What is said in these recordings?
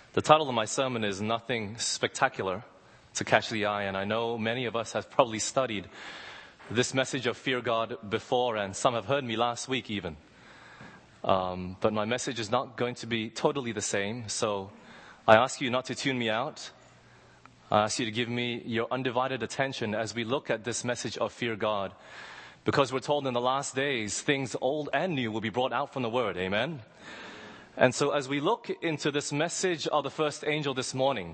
The title of my sermon is Nothing Spectacular to Catch the Eye, and I know many of us have probably studied this message of fear God before, and some have heard me last week even. But my message is not going to be totally the same, so I ask you not to tune me out. I ask you to give me your undivided attention as we look at this message of fear God, because we're told in the last days, things old and new will be brought out from the Word, amen? And so as we look into this message of the first angel this morning,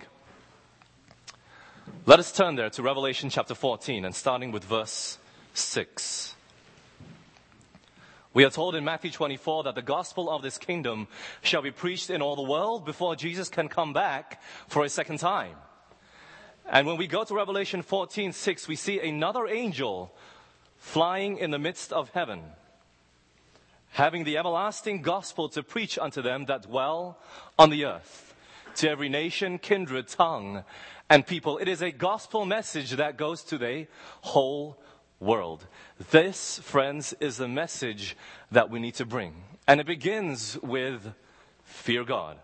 let us turn there to Revelation chapter 14 and starting with verse 6. We are told in Matthew 24 that the gospel of this kingdom shall be preached in all the world before Jesus can come back for a second time. And when we go to Revelation 14:6, we see another angel flying in the midst of heaven, having the everlasting gospel to preach unto them that dwell on the earth, to every nation, kindred, tongue, and people. It is a gospel message that goes to the whole world. This, friends, is the message that we need to bring. And it begins with fear God.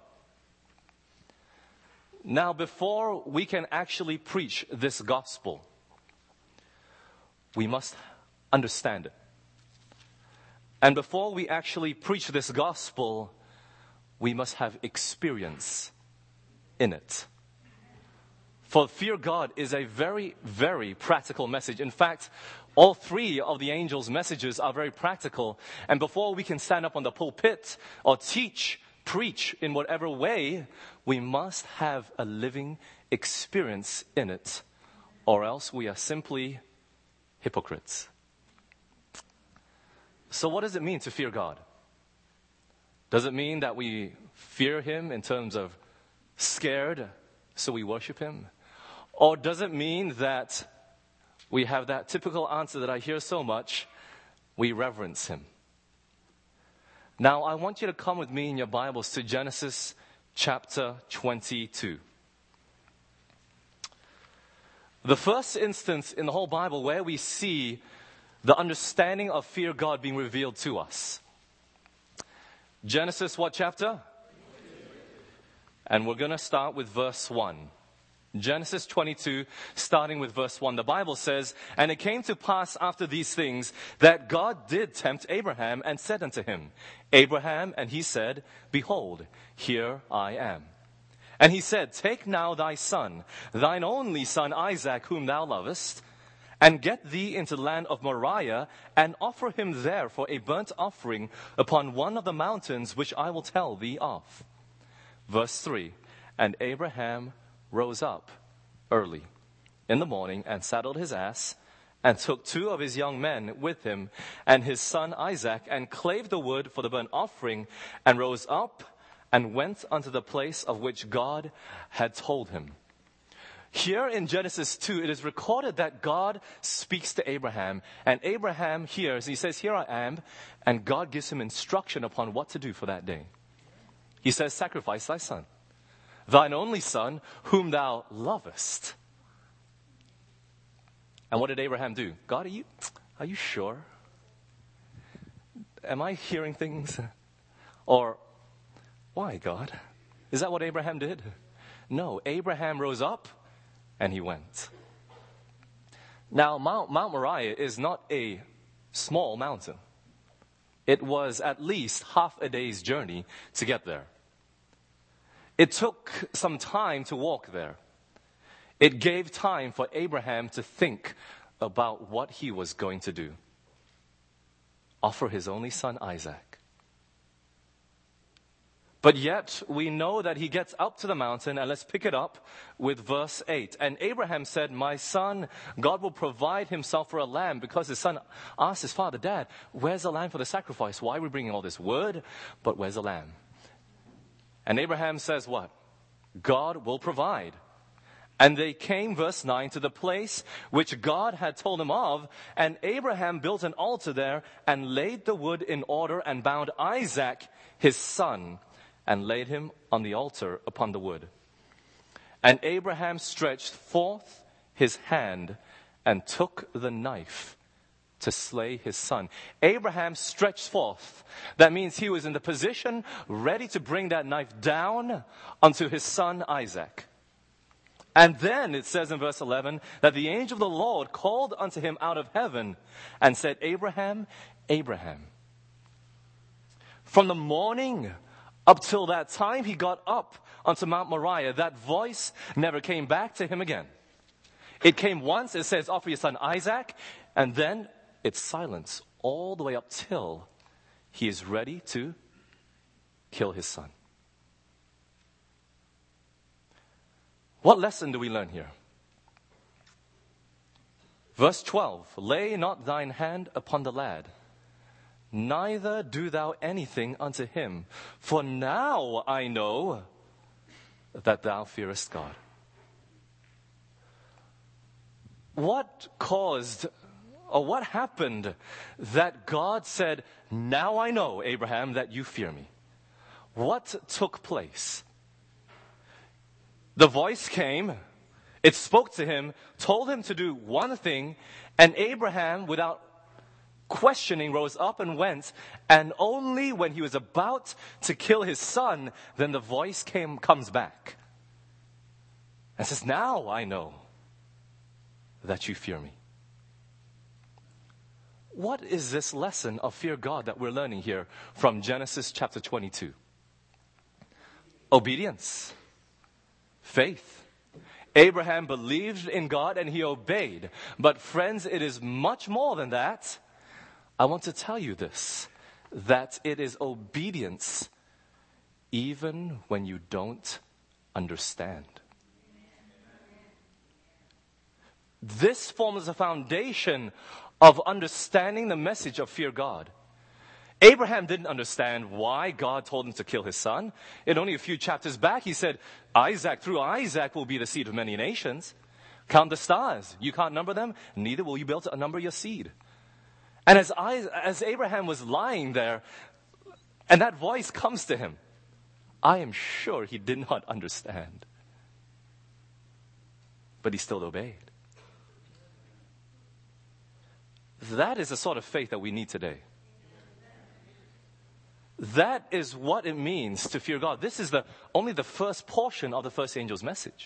Now, before we can actually preach this gospel, we must understand it. And before we actually preach this gospel, we must have experience in it. For fear God is a very, very practical message. In fact, all three of the angels' messages are very practical. And before we can stand up on the pulpit or teach, preach in whatever way, we must have a living experience in it, or else we are simply hypocrites. So what does it mean to fear God? Does it mean that we fear Him in terms of scared, so we worship Him? Or does it mean that we have that typical answer that I hear so much, we reverence Him? Now, I want you to come with me in your Bibles to Genesis chapter 22. The first instance in the whole Bible where we see the understanding of fear God being revealed to us. Genesis what chapter? And we're going to start with verse 1. Genesis 22, starting with verse 1. The Bible says, "And it came to pass after these things that God did tempt Abraham and said unto him, Abraham, and he said, Behold, here I am. And he said, Take now thy son, thine only son Isaac, whom thou lovest, and get thee into the land of Moriah, and offer him there for a burnt offering upon one of the mountains which I will tell thee of." Verse 3, "And Abraham rose up early in the morning, and saddled his ass, and took 2 of his young men with him, and his son Isaac, and clave the wood for the burnt offering, and rose up, and went unto the place of which God had told him." Here in Genesis 2, it is recorded that God speaks to Abraham, and Abraham hears, he says, "Here I am," and God gives him instruction upon what to do for that day. He says, "Sacrifice thy son, thine only son, whom thou lovest." And what did Abraham do? "God, are you sure? Am I hearing things? Or, why, God?" Is that what Abraham did? No, Abraham rose up and he went. Now, Mount Moriah is not a small mountain. It was at least half a day's journey to get there. It took some time to walk there. It gave time for Abraham to think about what he was going to do. Offer his only son Isaac. But yet, we know that he gets up to the mountain, and let's pick it up with verse 8. "And Abraham said, My son, God will provide himself for a lamb," because his son asked his father, "Dad, where's the lamb for the sacrifice? Why are we bringing all this wood? But where's the lamb?" And Abraham says what? God will provide. "And they came," verse 9, "to the place which God had told him of. And Abraham built an altar there, and laid the wood in order, and bound Isaac, his son, and laid him on the altar upon the wood. And Abraham stretched forth his hand, and took the knife to slay his son. Abraham stretched forth. That means he was in the position ready to bring that knife down unto his son Isaac. And then it says in verse 11 that the angel of the Lord called unto him out of heaven and said, Abraham, Abraham. From the morning up till that time he got up onto Mount Moriah, that voice never came back to him again. It came once, it says, offer your son Isaac, and then it's silence all the way up till he is ready to kill his son. What lesson do we learn here? Verse 12, lay not thine hand upon the lad, neither do thou anything unto him, for now I know that thou fearest God. What caused, or what happened that God said, now I know, Abraham, that you fear me? What took place? The voice came, it spoke to him, told him to do one thing, and Abraham, without questioning, rose up and went, and only when he was about to kill his son, then the voice comes back and says, now I know that you fear me. What is this lesson of fear God that we're learning here from Genesis chapter 22? Obedience. Faith. Abraham believed in God and he obeyed. But friends, it is much more than that. I want to tell you this, that it is obedience even when you don't understand. This forms the foundation of understanding the message of fear God. Abraham didn't understand why God told him to kill his son. In only a few chapters back, he said, through Isaac will be the seed of many nations. Count the stars. You can't number them, neither will you be able to number your seed. And as Abraham was lying there, and that voice comes to him, I am sure he did not understand. But he still obeyed. That is the sort of faith that we need today. That is what it means to fear God. This is only the first portion of the first angel's message.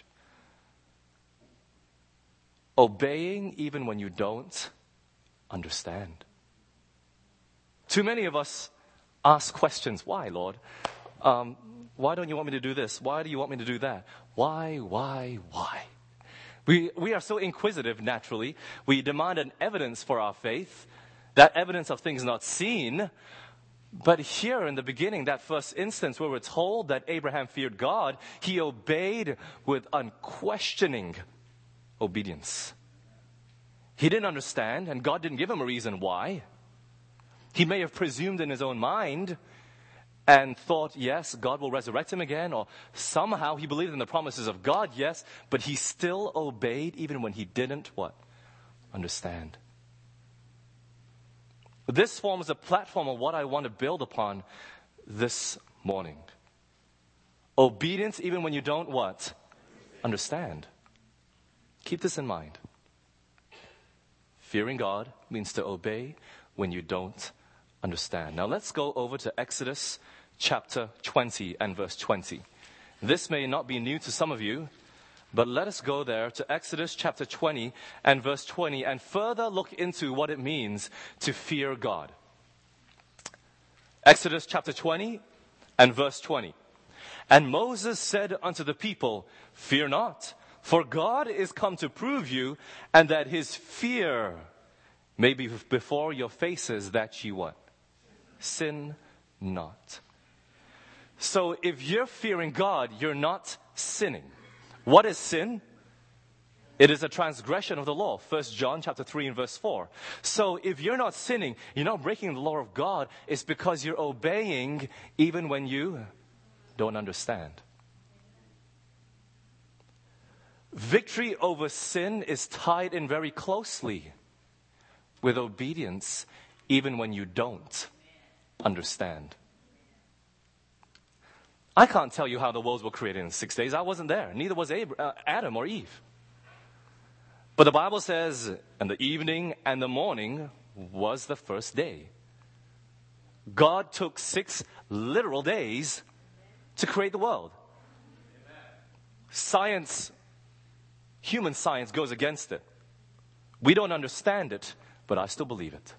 Obeying even when you don't understand. Too many of us ask questions. Why, Lord? Why don't you want me to do this? Why do you want me to do that? Why? We are so inquisitive naturally. We demand an evidence for our faith, that evidence of things not seen. But here in the beginning, that first instance where we're told that Abraham feared God, he obeyed with unquestioning obedience. He didn't understand, and God didn't give him a reason why. He may have presumed in his own mind and thought, yes, God will resurrect him again, or somehow he believed in the promises of God, yes, but he still obeyed even when he didn't what? Understand. This forms a platform of what I want to build upon this morning. Obedience even when you don't what? Understand. Keep this in mind. Fearing God means to obey when you don't understand. Now let's go over to Exodus chapter 20 and verse 20. This may not be new to some of you, but let us go there to Exodus chapter 20 and verse 20 and further look into what it means to fear God. Exodus chapter 20 and verse 20. And Moses said unto the people, fear not, for God is come to prove you, and that his fear may be before your faces, that ye what? Sin not. So if you're fearing God, you're not sinning. What is sin? It is a transgression of the law. 1 John chapter 3 and verse 4. So if you're not sinning, you're not breaking the law of God, it's because you're obeying even when you don't understand. Victory over sin is tied in very closely with obedience even when you don't understand. I can't tell you how the worlds were created in 6 days. I wasn't there. Neither was Adam or Eve. But the Bible says, in the evening and the morning was the first day. God took 6 literal days to create the world. Science, human science goes against it. We don't understand it, but I still believe it.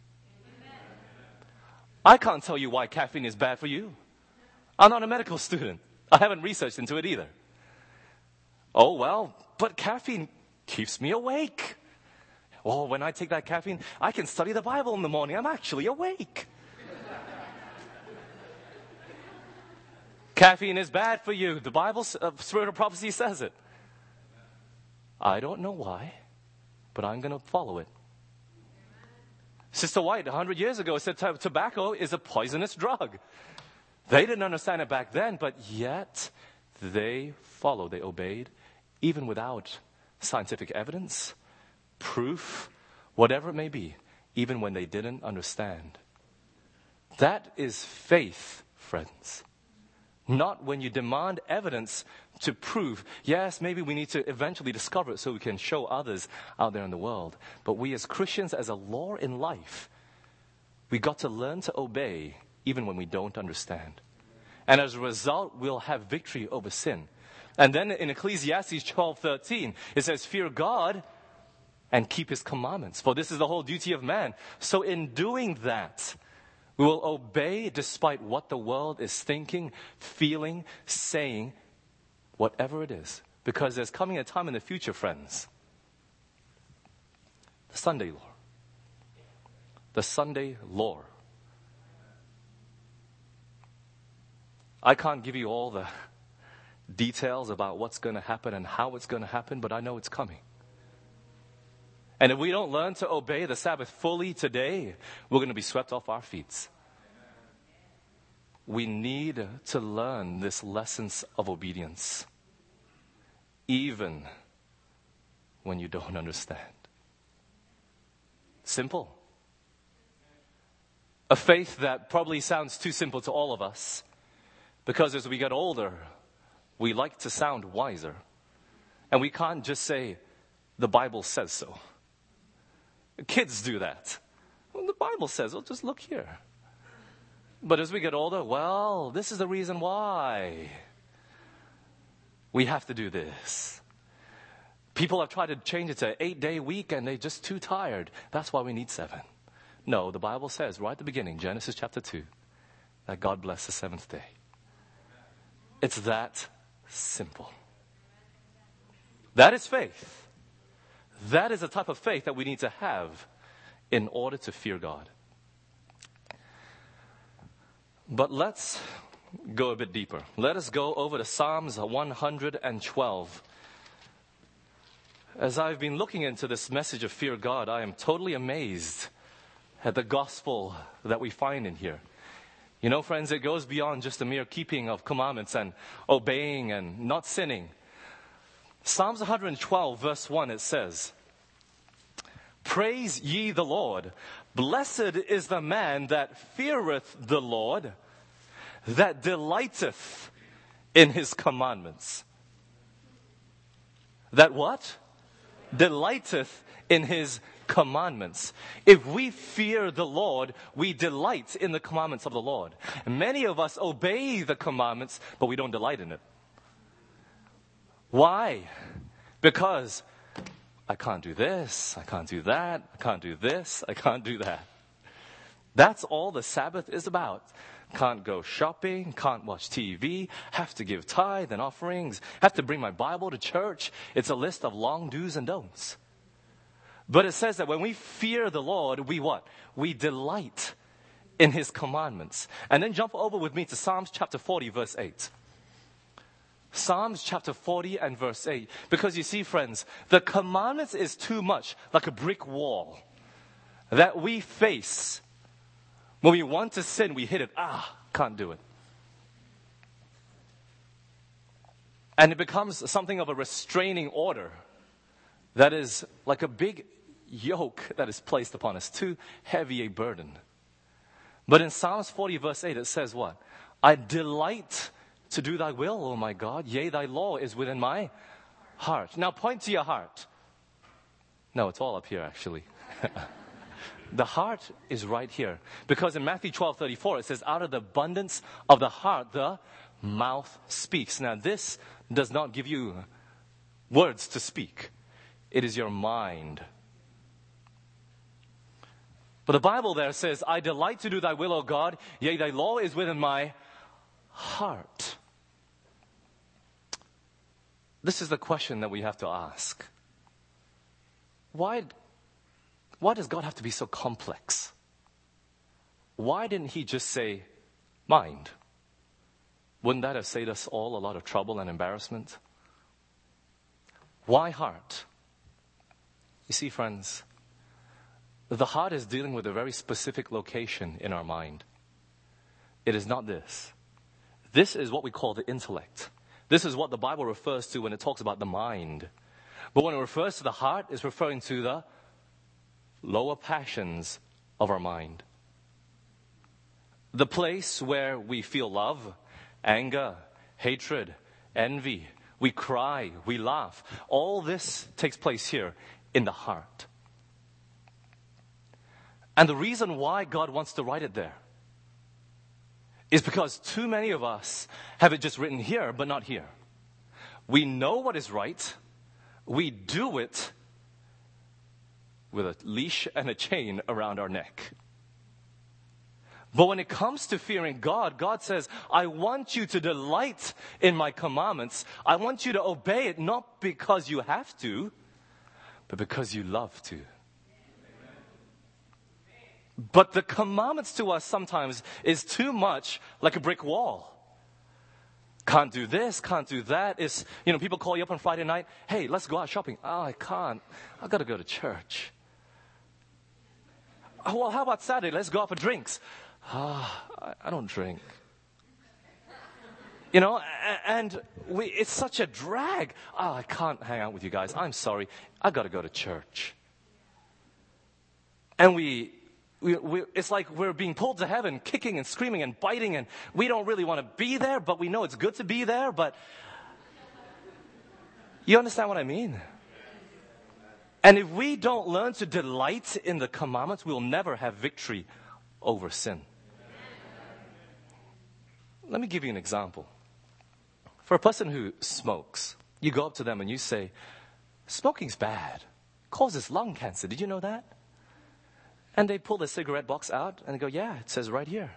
I can't tell you why caffeine is bad for you. I'm not a medical student. I haven't researched into it either. Oh, well, but caffeine keeps me awake. Oh, when I take that caffeine, I can study the Bible in the morning. I'm actually awake. Caffeine is bad for you. The Bible, Spirit of Prophecy says it. I don't know why, but I'm going to follow it. Sister White, 100 years ago, said tobacco is a poisonous drug. They didn't understand it back then, but yet they followed, they obeyed, even without scientific evidence, proof, whatever it may be, even when they didn't understand. That is faith, friends. Not when you demand evidence to prove, yes, maybe we need to eventually discover it so we can show others out there in the world. But we as Christians, as a law in life, we got to learn to obey even when we don't understand. And as a result, we'll have victory over sin. And then in Ecclesiastes 12:13, it says, fear God and keep his commandments, for this is the whole duty of man. So in doing that, we will obey despite what the world is thinking, feeling, saying, whatever it is. Because there's coming a time in the future, friends. The Sunday law. The Sunday law. I can't give you all the details about what's going to happen and how it's going to happen, but I know it's coming. And if we don't learn to obey the Sabbath fully today, we're going to be swept off our feet. We need to learn this lessons of obedience, even when you don't understand. Simple. A faith that probably sounds too simple to all of us, because as we get older, we like to sound wiser. And we can't just say, the Bible says so. Kids do that. Well, the Bible says, well, just look here. But as we get older, well, this is the reason why we have to do this. People have tried to change it to an 8-day week and they're just too tired. That's why we need 7. No, the Bible says right at the beginning, Genesis chapter 2, that God blessed the 7th day. It's that simple. That is faith. That is the type of faith that we need to have in order to fear God. But let's go a bit deeper. Let us go over to Psalms 112. As I've been looking into this message of fear God, I am totally amazed at the gospel that we find in here. You know, friends, it goes beyond just the mere keeping of commandments and obeying and not sinning. Psalms 112, verse 1, it says, praise ye the Lord. Blessed is the man that feareth the Lord, that delighteth in his commandments. That what? Delighteth in his commandments. If we fear the Lord, we delight in the commandments of the Lord. And many of us obey the commandments, but we don't delight in it. Why? Because I can't do this, I can't do that, I can't do this, I can't do that. That's all the Sabbath is about. Can't go shopping, can't watch TV, have to give tithe and offerings, have to bring my Bible to church. It's a list of long do's and don'ts. But it says that when we fear the Lord, we what? We delight in his commandments. And then jump over with me to Psalms chapter 40, verse 8. Psalms chapter 40 and verse 8. Because you see, friends, the commandments is too much like a brick wall that we face. When we want to sin, we hit it. Can't do it. And it becomes something of a restraining order that is like a big yoke that is placed upon us, too heavy a burden. But in Psalms 40 verse 8, it says what? I delight to do thy will, O my God. Yea, thy law is within my heart. Now point to your heart. No, it's all up here actually. The heart is right here. Because in Matthew 12:34, it says, out of the abundance of the heart, the mouth speaks. Now, this does not give you words to speak. It is your mind. But the Bible there says, I delight to do thy will, O God, yea, thy law is within my heart. This is the question that we have to ask. Why does God have to be so complex? Why didn't he just say mind? Wouldn't that have saved us all a lot of trouble and embarrassment? Why heart? You see, friends, the heart is dealing with a very specific location in our mind. It is not this. This is what we call the intellect. This is what the Bible refers to when it talks about the mind. But when it refers to the heart, it's referring to the lower passions of our mind. The place where we feel love, anger, hatred, envy, we cry, we laugh. All this takes place here in the heart. And the reason why God wants to write it there is because too many of us have it just written here, but not here. We know what is right. We do it with a leash and a chain around our neck. But when it comes to fearing God, God says, I want you to delight in my commandments. I want you to obey it, not because you have to, but because you love to. But the commandments to us sometimes is too much like a brick wall. Can't do this, can't do that. It's, people call you up on Friday night. Hey, let's go out shopping. Oh, I can't. I got to go to church. Oh, well, how about Saturday? Let's go out for drinks. I don't drink. And it's such a drag. Oh, I can't hang out with you guys. I'm sorry. I got to go to church. And it's like we're being pulled to heaven, kicking and screaming and biting, and we don't really want to be there, but we know it's good to be there. But you understand what I mean? And if we don't learn to delight in the commandments, we'll never have victory over sin. Let me give you an example. For a person who smokes, you go up to them and you say, smoking's bad. It causes lung cancer. Did you know that? And they pull the cigarette box out and they go, yeah, it says right here.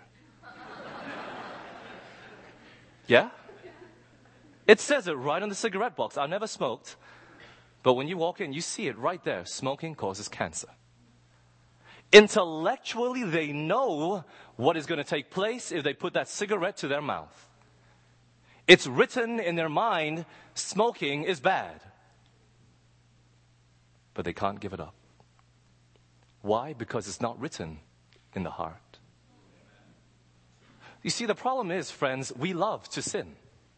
Yeah? It says it right on the cigarette box. I never smoked. But when you walk in, you see it right there. Smoking causes cancer. Intellectually, they know what is going to take place if they put that cigarette to their mouth. It's written in their mind, smoking is bad. But they can't give it up. Why? Because it's not written in the heart. You see, the problem is, friends, we love to sin.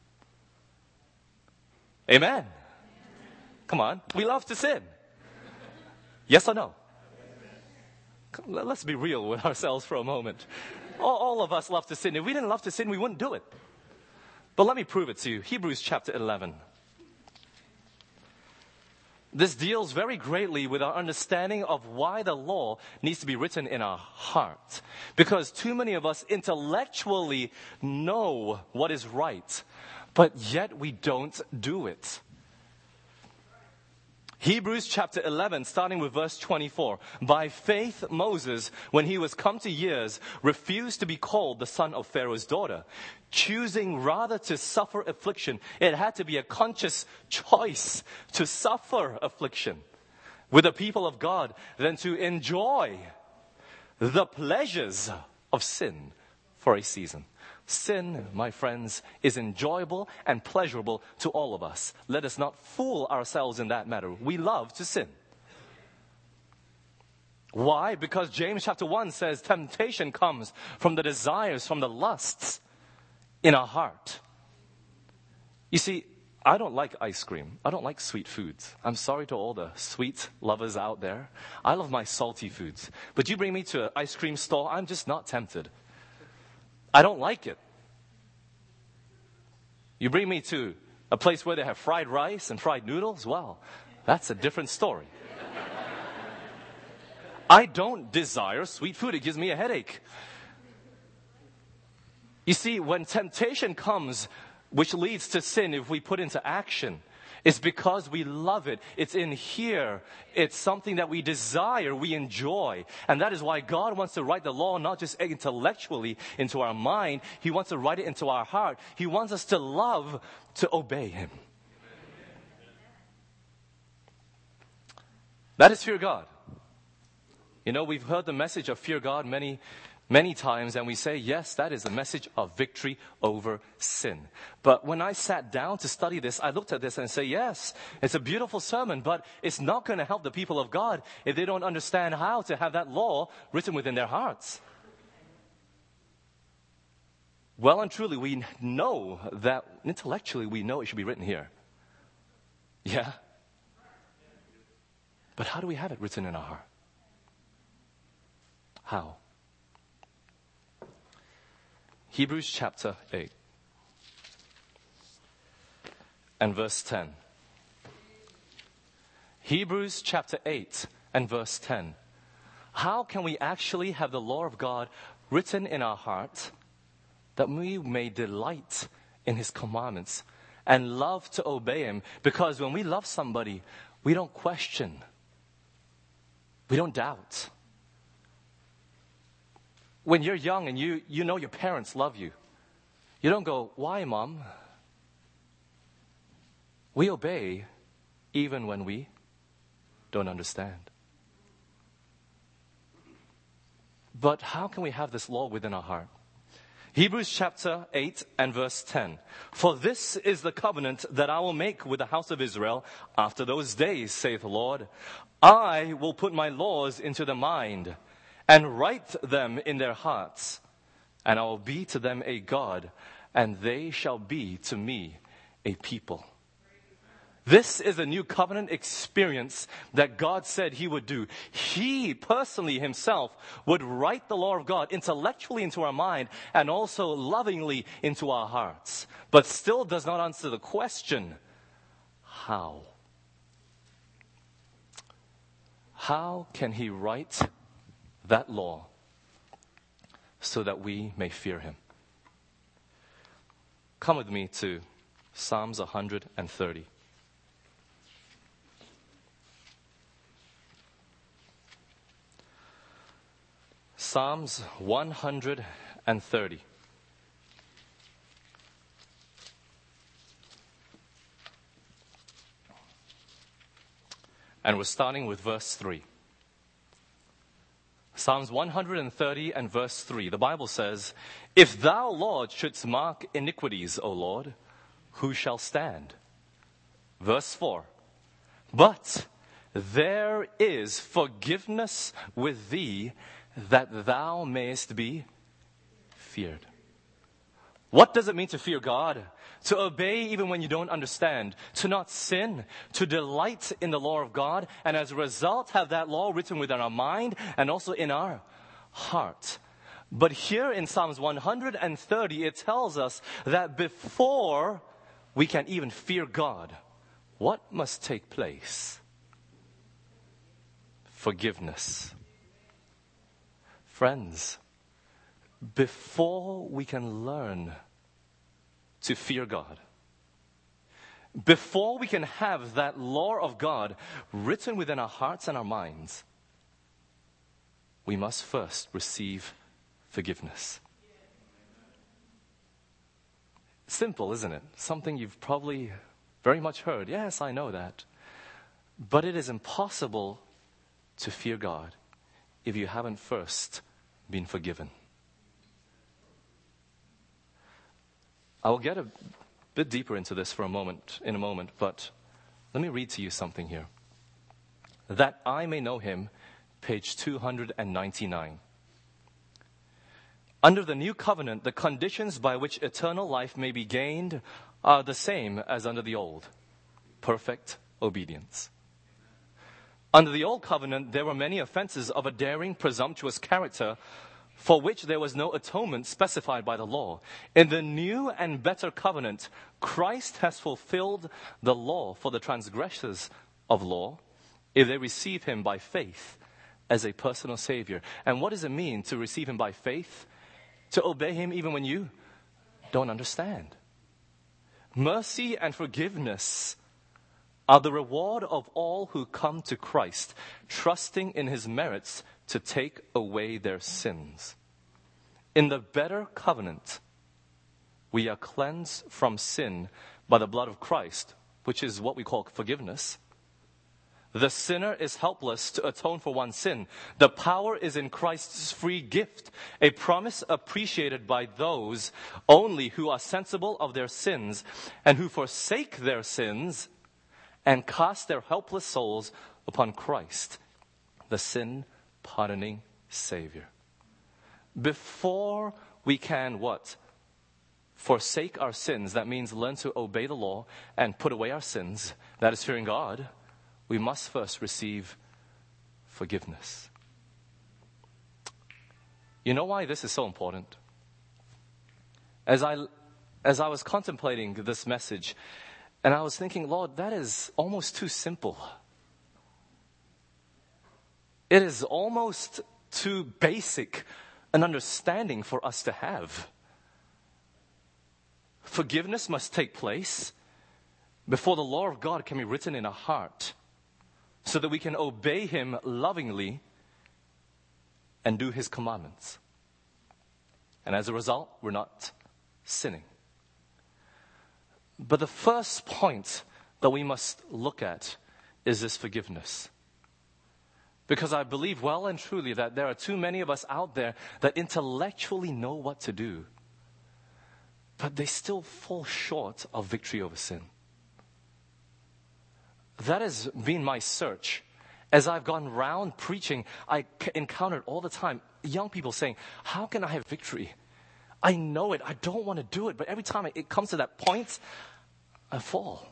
Amen. Come on. We love to sin. Yes or no? Let's be real with ourselves for a moment. All of us love to sin. If we didn't love to sin, we wouldn't do it. But let me prove it to you. Hebrews chapter 11. This deals very greatly with our understanding of why the law needs to be written in our heart. Because too many of us intellectually know what is right, but yet we don't do it. Hebrews chapter 11, starting with verse 24. By faith, Moses, when he was come to years, refused to be called the son of Pharaoh's daughter, choosing rather to suffer affliction. It had to be a conscious choice to suffer affliction with the people of God than to enjoy the pleasures of sin for a season. Sin, my friends, is enjoyable and pleasurable to all of us. Let us not fool ourselves in that matter. We love to sin. Why? Because James chapter 1 says temptation comes from the desires, from the lusts in our heart. You see, I don't like ice cream. I don't like sweet foods. I'm sorry to all the sweet lovers out there. I love my salty foods. But you bring me to an ice cream store, I'm just not tempted. I don't like it. You bring me to a place where they have fried rice and fried noodles, well, that's a different story. I don't desire sweet food. It gives me a headache. You see, when temptation comes, which leads to sin if we put into action, it's because we love it. It's in here. It's something that we desire, we enjoy. And that is why God wants to write the law not just intellectually into our mind. He wants to write it into our heart. He wants us to love, to obey Him. That is fear God. You know, we've heard the message of fear God many times, and we say, yes, that is the message of victory over sin. But when I sat down to study this, I looked at this and say, yes, it's a beautiful sermon, but it's not going to help the people of God if they don't understand how to have that law written within their hearts. Well and truly, we know that intellectually we know it should be written here. Yeah? But how do we have it written in our heart? How? Hebrews chapter 8 and verse 10. Hebrews chapter 8 and verse 10. How can we actually have the law of God written in our heart that we may delight in His commandments and love to obey Him? Because when we love somebody, we don't question. We don't doubt. When you're young and you know your parents love you, you don't go, why, Mom? We obey even when we don't understand. But how can we have this law within our heart? Hebrews chapter 8 and verse 10. For this is the covenant that I will make with the house of Israel after those days, saith the Lord. I will put my laws into their mind and write them in their hearts, and I will be to them a God, and they shall be to me a people. This is a new covenant experience that God said He would do. He personally Himself would write the law of God intellectually into our mind and also lovingly into our hearts. But still does not answer the question, how? How can He write that law so that we may fear Him? Come with me to Psalms 130. Psalms 130. And we're starting with verse 3. Psalms 130 and verse 3. The Bible says, If thou, Lord, shouldst mark iniquities, O Lord, who shall stand? Verse 4. But there is forgiveness with thee, that thou mayest be feared. What does it mean to fear God? To obey even when you don't understand. To not sin. To delight in the law of God. And as a result, have that law written within our mind and also in our heart. But here in Psalms 130, it tells us that before we can even fear God, what must take place? Forgiveness. Friends, before we can learn to fear God, before we can have that law of God written within our hearts and our minds, we must first receive forgiveness. Simple, isn't it? Something you've probably very much heard. Yes, I know that. But it is impossible to fear God if you haven't first been forgiven. I will get a bit deeper into this in a moment, but let me read to you something here. That I may know Him, page 299. Under the new covenant, the conditions by which eternal life may be gained are the same as under the old. Perfect obedience. Under the old covenant, there were many offenses of a daring, presumptuous character for which there was no atonement specified by the law. In the new and better covenant, Christ has fulfilled the law for the transgressors of law if they receive Him by faith as a personal Savior. And what does it mean to receive Him by faith? To obey Him even when you don't understand. Mercy and forgiveness are the reward of all who come to Christ, trusting in His merits to take away their sins. In the better covenant, we are cleansed from sin by the blood of Christ, which is what we call forgiveness. The sinner is helpless to atone for one's sin. The power is in Christ's free gift, a promise appreciated by those only who are sensible of their sins and who forsake their sins and cast their helpless souls upon Christ, the sin-pardoning Savior. Before we can what? Forsake our sins, that means learn to obey the law and put away our sins, that is fearing God, we must first receive forgiveness. You know why this is so important? As I was contemplating this message, and I was thinking, Lord, that is almost too simple. It is almost too basic an understanding for us to have. Forgiveness must take place before the law of God can be written in our heart, so that we can obey Him lovingly and do His commandments. And as a result, we're not sinning. But the first point that we must look at is this forgiveness. Because I believe well and truly that there are too many of us out there that intellectually know what to do, but they still fall short of victory over sin. That has been my search. As I've gone around preaching, I encountered all the time young people saying, how can I have victory? I know it. I don't want to do it. But every time it comes to that point, I fall.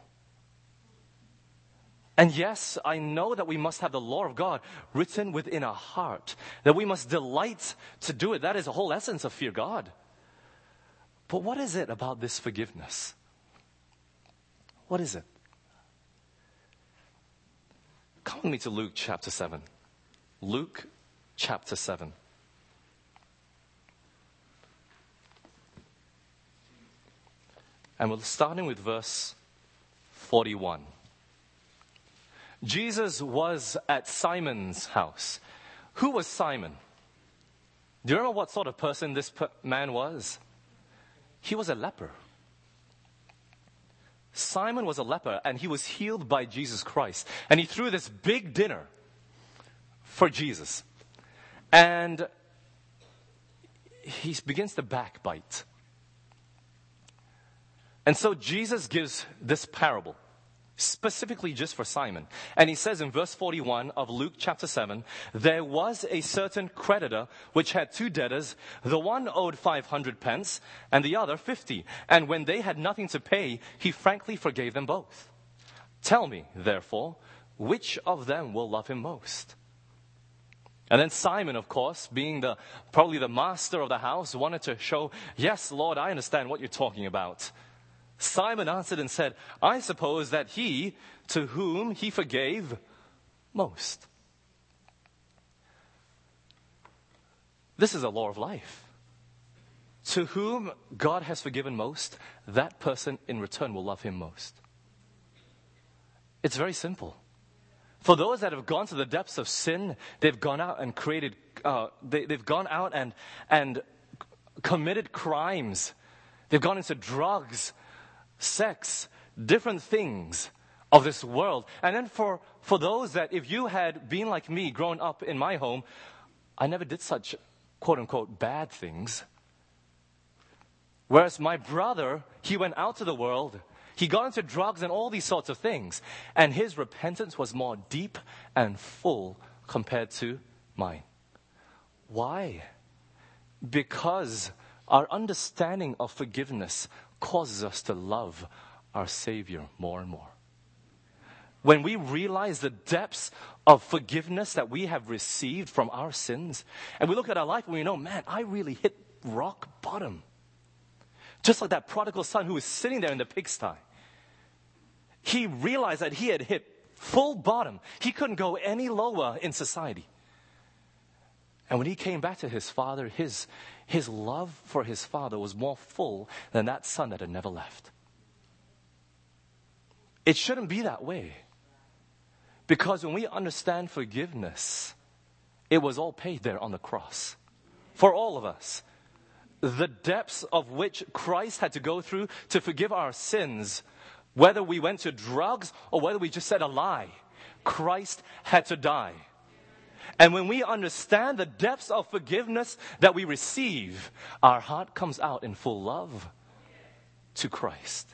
And yes, I know that we must have the law of God written within our heart, that we must delight to do it. That is the whole essence of fear God. But what is it about this forgiveness? What is it? Come with me to Luke chapter 7. Luke chapter 7. And we're starting with verse 41. Jesus was at Simon's house. Who was Simon? Do you remember what sort of person this man was? He was a leper. Simon was a leper, and he was healed by Jesus Christ. And he threw this big dinner for Jesus. And he begins to backbite. And so Jesus gives this parable, specifically just for Simon. And he says in verse 41 of Luke chapter 7, there was a certain creditor which had two debtors. The one owed 500 pence and the other 50. And when they had nothing to pay, he frankly forgave them both. Tell me, therefore, which of them will love him most? And then Simon, of course, being probably the master of the house, wanted to show, yes, Lord, I understand what you're talking about. Simon answered and said, I suppose that he to whom he forgave most. This is a law of life. To whom God has forgiven most, that person in return will love him most. It's very simple. For those that have gone to the depths of sin, they've gone out and they've gone out and committed crimes. They've gone into drugs, sex, different things of this world. And then for those that, if you had been like me, grown up in my home, I never did such quote-unquote bad things. Whereas my brother, he went out to the world, he got into drugs and all these sorts of things. And his repentance was more deep and full compared to mine. Why? Because our understanding of forgiveness causes us to love our Savior more and more. When we realize the depths of forgiveness that we have received from our sins, and we look at our life and we know, man, I really hit rock bottom. Just like that prodigal son who was sitting there in the pigsty. He realized that he had hit full bottom. He couldn't go any lower in society. And when he came back to his father, his love for his father was more full than that son that had never left. It shouldn't be that way. Because when we understand forgiveness, it was all paid there on the cross. For all of us. The depths of which Christ had to go through to forgive our sins, whether we went to drugs or whether we just said a lie, Christ had to die. And when we understand the depths of forgiveness that we receive, our heart comes out in full love to Christ.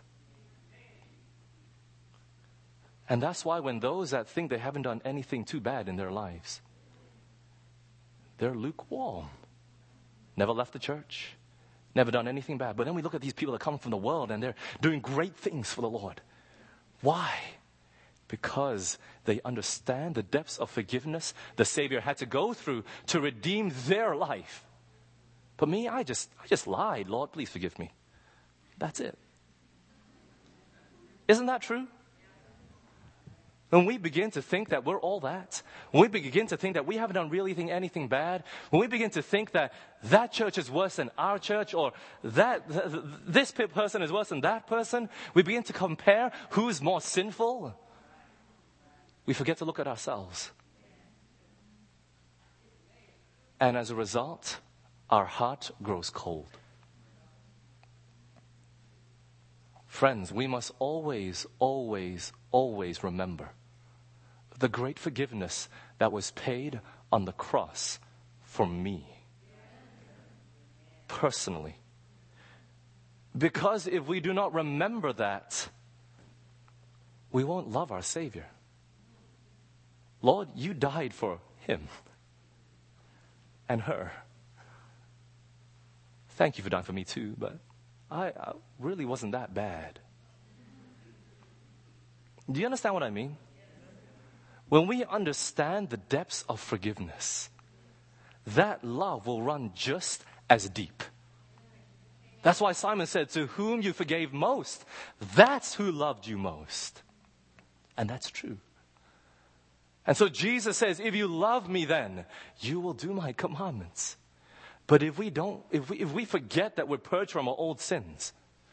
And that's why when those that think they haven't done anything too bad in their lives, they're lukewarm. Never left the church. Never done anything bad. But then we look at these people that come from the world and they're doing great things for the Lord. Why? Because they understand the depths of forgiveness the Savior had to go through to redeem their life. But me, I just lied. Lord, please forgive me. That's it. Isn't that true? When we begin to think that we're all that, when we begin to think that we haven't done really anything bad, when we begin to think that that church is worse than our church, or that this person is worse than that person, we begin to compare who's more sinful. We forget to look at ourselves. And as a result, our heart grows cold. Friends, we must always, always, always remember the great forgiveness that was paid on the cross for me. Personally. Because if we do not remember that, we won't love our Savior. Lord, you died for him and her. Thank you for dying for me too, but I really wasn't that bad. Do you understand what I mean? When we understand the depths of forgiveness, that love will run just as deep. That's why Simon said, to whom you forgave most, that's who loved you most. And that's true. And so Jesus says, if you love me then, you will do my commandments. But if we forget that we're purged from our old sins,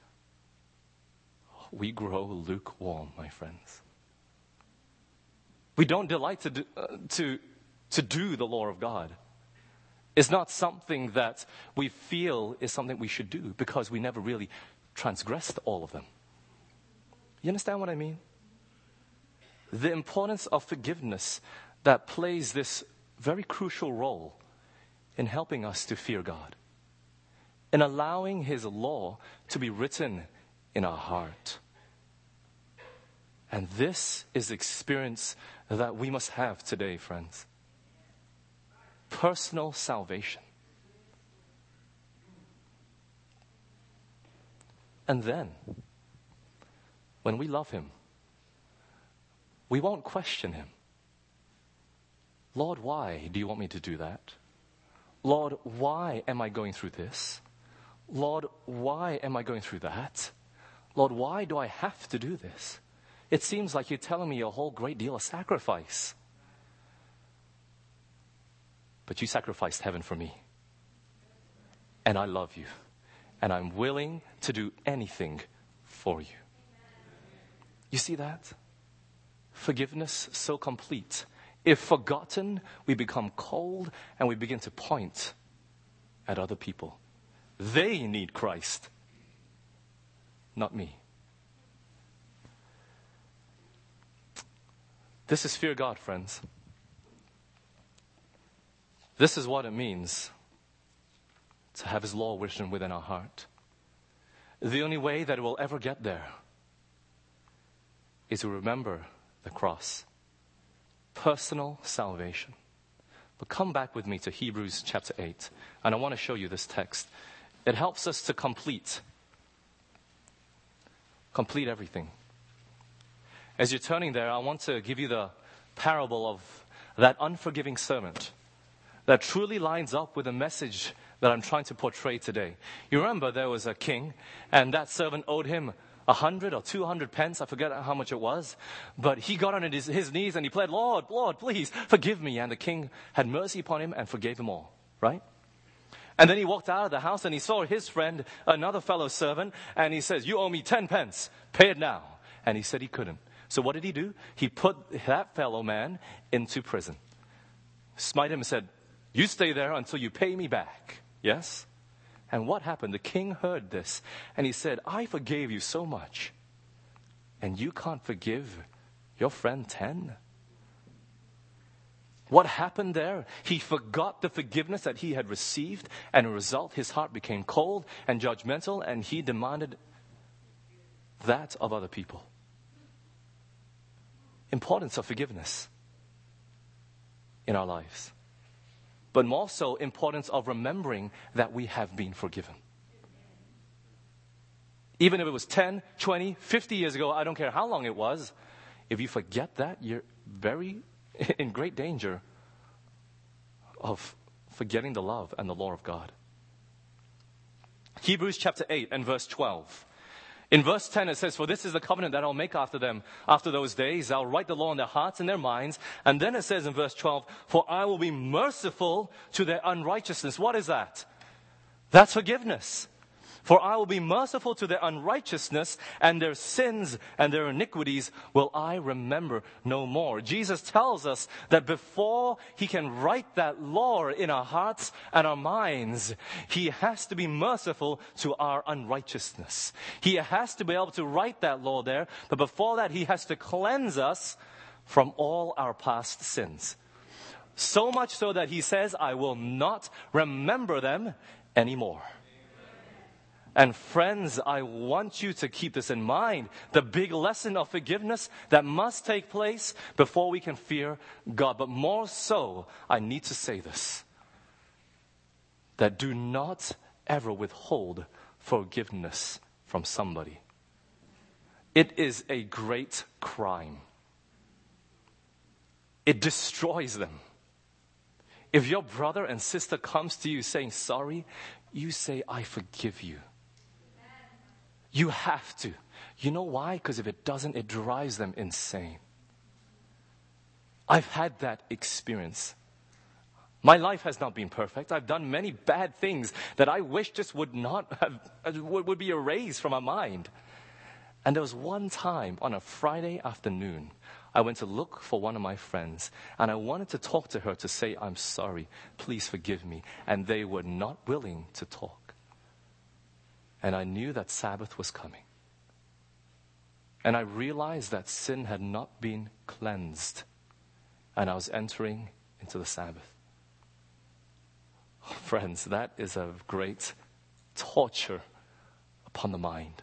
we grow lukewarm, my friends. We don't delight to do the law of God. It's not something that we feel is something we should do because we never really transgressed all of them. You understand what I mean? The importance of forgiveness that plays this very crucial role in helping us to fear God, in allowing His law to be written in our heart. And this is the experience that we must have today, friends. Personal salvation. And then, when we love Him, we won't question Him. Lord, why do you want me to do that? Lord, why am I going through this? Lord, why am I going through that? Lord, why do I have to do this? It seems like you're telling me a whole great deal of sacrifice. But you sacrificed heaven for me. And I love you. And I'm willing to do anything for you. You see that? Forgiveness so complete. If forgotten, we become cold and we begin to point at other people. They need Christ, not me. This is fear God, friends. This is what it means to have His law written within our heart. The only way that it will ever get there is to remember the cross. Personal salvation. But come back with me to Hebrews chapter 8. And I want to show you this text. It helps us to complete everything. As you're turning there, I want to give you the parable of that unforgiving servant that truly lines up with the message that I'm trying to portray today. You remember there was a king, and that servant owed him 100 or 200 pence. I forget how much it was. But he got on his knees and he pled, Lord, please forgive me. And the king had mercy upon him and forgave him all. right? And then he walked out of the house and he saw his friend, another fellow servant, and he says, you owe me 10 pence. Pay it now. And he said he couldn't. So what did he do? He put that fellow man into prison. Smite him and said, you stay there until you pay me back. Yes? And what happened? The king heard this and he said, I forgave you so much. And you can't forgive your friend 10? What happened there? He forgot the forgiveness that he had received, and as a result, his heart became cold and judgmental, and he demanded that of other people. Importance of forgiveness in our lives. But more so, importance of remembering that we have been forgiven. Even if it was 10, 20, 50 years ago, I don't care how long it was, if you forget that, you're in great danger of forgetting the love and the law of God. Hebrews chapter 8 and verse 12. In verse 10 it says, for this is the covenant that I'll make after them, after those days. I'll write the law in their hearts and their minds. And then it says in verse 12, for I will be merciful to their unrighteousness. What is that? That's forgiveness. For I will be merciful to their unrighteousness, and their sins and their iniquities will I remember no more. Jesus tells us that before he can write that law in our hearts and our minds, he has to be merciful to our unrighteousness. He has to be able to write that law there, but before that he has to cleanse us from all our past sins. So much so that he says, I will not remember them anymore. And friends, I want you to keep this in mind. The big lesson of forgiveness that must take place before we can fear God. But more so, I need to say this. That do not ever withhold forgiveness from somebody. It is a great crime. It destroys them. If your brother and sister comes to you saying sorry, you say, I forgive you. You have to. You know why? Because if it doesn't, it drives them insane. I've had that experience. My life has not been perfect. I've done many bad things that I wish just would be erased from my mind. And there was one time on a Friday afternoon, I went to look for one of my friends, and I wanted to talk to her to say, I'm sorry, please forgive me. And they were not willing to talk. And I knew that Sabbath was coming. And I realized that sin had not been cleansed. And I was entering into the Sabbath. Oh, friends, that is a great torture upon the mind.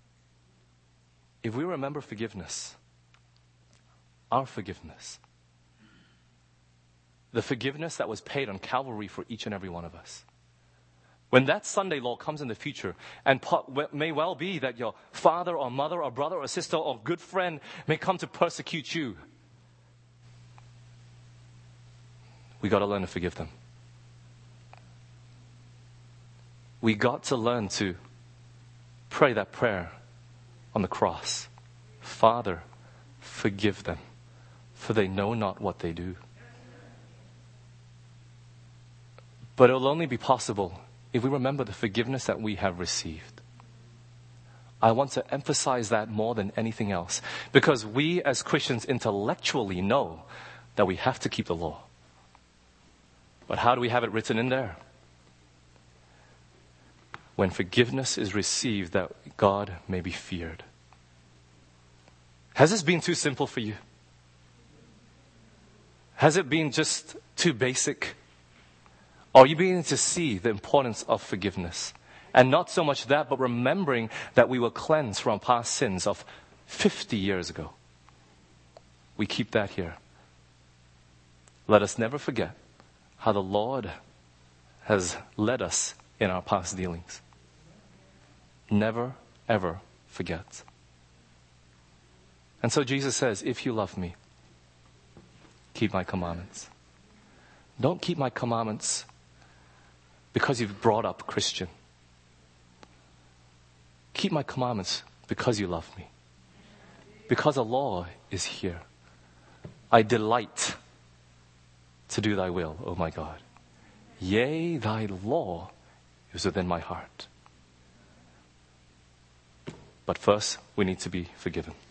If we remember forgiveness, our forgiveness, the forgiveness that was paid on Calvary for each and every one of us, when that Sunday law comes in the future, and may well be that your father or mother or brother or sister or good friend may come to persecute you, we got to learn to forgive them. We got to learn to pray that prayer on the cross. Father, forgive them, for they know not what they do. But it will only be possible if we remember the forgiveness that we have received. I want to emphasize that more than anything else, because we as Christians intellectually know that we have to keep the law. But how do we have it written in there? When forgiveness is received, that God may be feared. Has this been too simple for you? Has it been just too basic? Are you beginning to see the importance of forgiveness? And not so much that, but remembering that we were cleansed from past sins of 50 years ago. We keep that here. Let us never forget how the Lord has led us in our past dealings. Never, ever forget. And so Jesus says, if you love me, keep my commandments. Don't keep my commandments because you've brought up Christian. Keep my commandments because you love me. Because the law is here. I delight to do thy will, oh my God. Yea, thy law is within my heart. But first, we need to be forgiven.